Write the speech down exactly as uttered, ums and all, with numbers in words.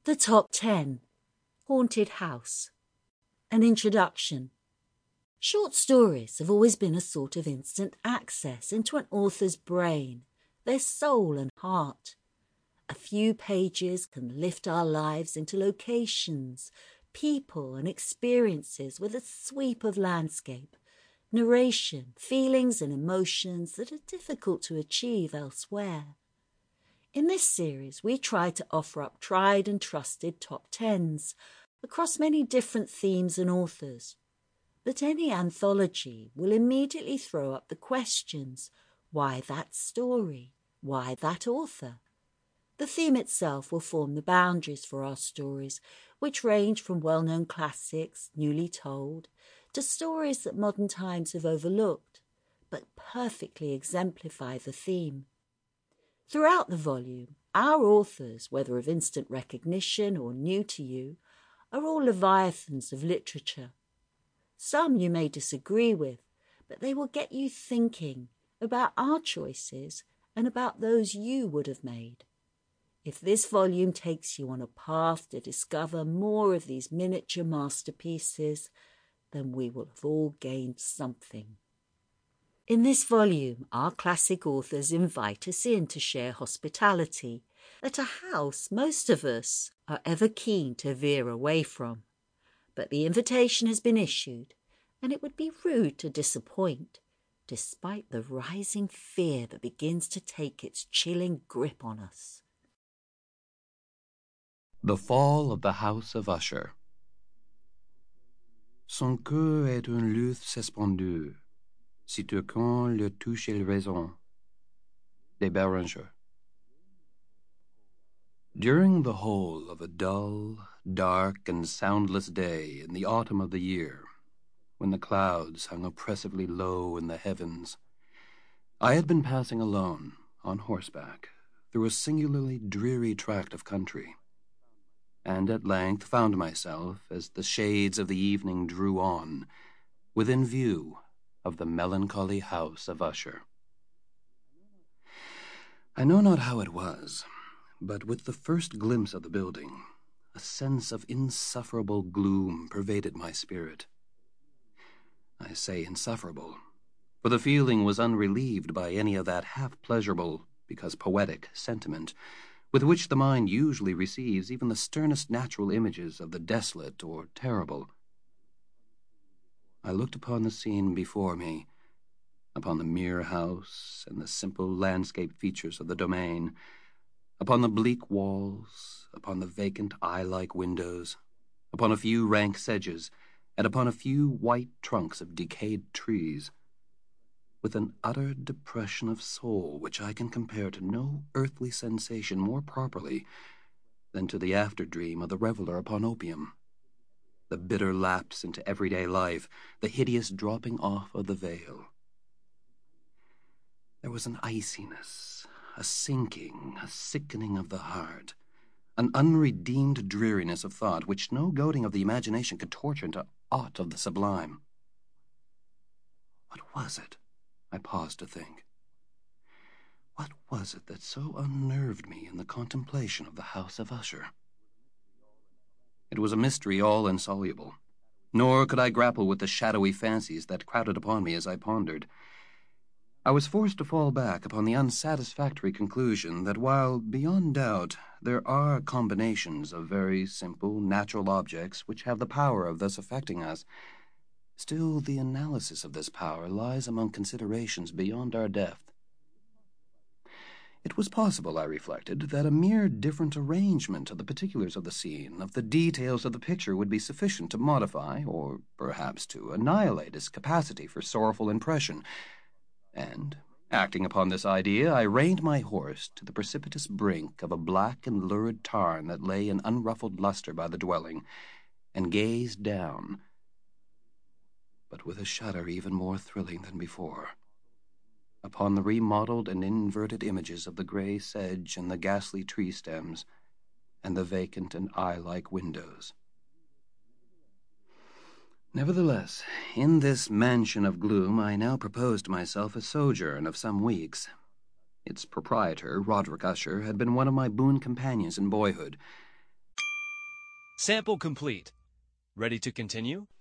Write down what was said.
The Top ten. Haunted House. An introduction. Short stories have always been a sort of instant access into an author's brain, their soul and heart. A few pages can lift our lives into locations, people and experiences with a sweep of landscape, narration, feelings and emotions that are difficult to achieve elsewhere. In this series, we try to offer up tried and trusted top tens across many different themes and authors. But any anthology will immediately throw up the questions: why that story? Why that author? The theme itself will form the boundaries for our stories, which range from well-known classics, newly told, to stories that modern times have overlooked, but perfectly exemplify the theme. Throughout the volume, our authors, whether of instant recognition or new to you, are all leviathans of literature. Some you may disagree with, but they will get you thinking about our choices and about those you would have made. If this volume takes you on a path to discover more of these miniature masterpieces, then we will have all gained something. In this volume, our classic authors invite us in to share hospitality at a house most of us are ever keen to veer away from. But the invitation has been issued, and it would be rude to disappoint, despite the rising fear that begins to take its chilling grip on us. The Fall of the House of Usher. Son cœur est un luth suspendu, si tu quand le touche il raison. De Béranger. During the whole of a dull, dark, and soundless day in the autumn of the year, when the clouds hung oppressively low in the heavens, I had been passing alone, on horseback, through a singularly dreary tract of country, and at length found myself, as the shades of the evening drew on, within view of the melancholy house of Usher. I know not how it was, but with the first glimpse of the building, a sense of insufferable gloom pervaded my spirit. I say insufferable, for the feeling was unrelieved by any of that half-pleasurable, because poetic, sentiment with which the mind usually receives even the sternest natural images of the desolate or terrible. I looked upon the scene before me, upon the mere house and the simple landscape features of the domain, upon the bleak walls, upon the vacant eye-like windows, upon a few rank sedges, and upon a few white trunks of decayed trees, with an utter depression of soul which I can compare to no earthly sensation more properly than to the after-dream of the reveler upon opium, the bitter lapse into everyday life, the hideous dropping off of the veil. There was an iciness, a sinking, a sickening of the heart, an unredeemed dreariness of thought which no goading of the imagination could torture into aught of the sublime. What was it? I paused to think. What was it that so unnerved me in the contemplation of the house of Usher? It was a mystery all insoluble, nor could I grapple with the shadowy fancies that crowded upon me as I pondered. I was forced to fall back upon the unsatisfactory conclusion that while, beyond doubt, there are combinations of very simple, natural objects which have the power of thus affecting us, still the analysis of this power lies among considerations beyond our depth. It was possible, I reflected, that a mere different arrangement of the particulars of the scene, of the details of the picture, would be sufficient to modify, or perhaps to annihilate its capacity for sorrowful impression, and, acting upon this idea, I reined my horse to the precipitous brink of a black and lurid tarn that lay in unruffled luster by the dwelling, and gazed down, but with a shudder even more thrilling than before, upon the remodeled and inverted images of the gray sedge and the ghastly tree stems, and the vacant and eye-like windows. Nevertheless, in this mansion of gloom I now proposed to myself a sojourn of some weeks. Its proprietor, Roderick Usher, had been one of my boon companions in boyhood, Sample complete. Ready to continue?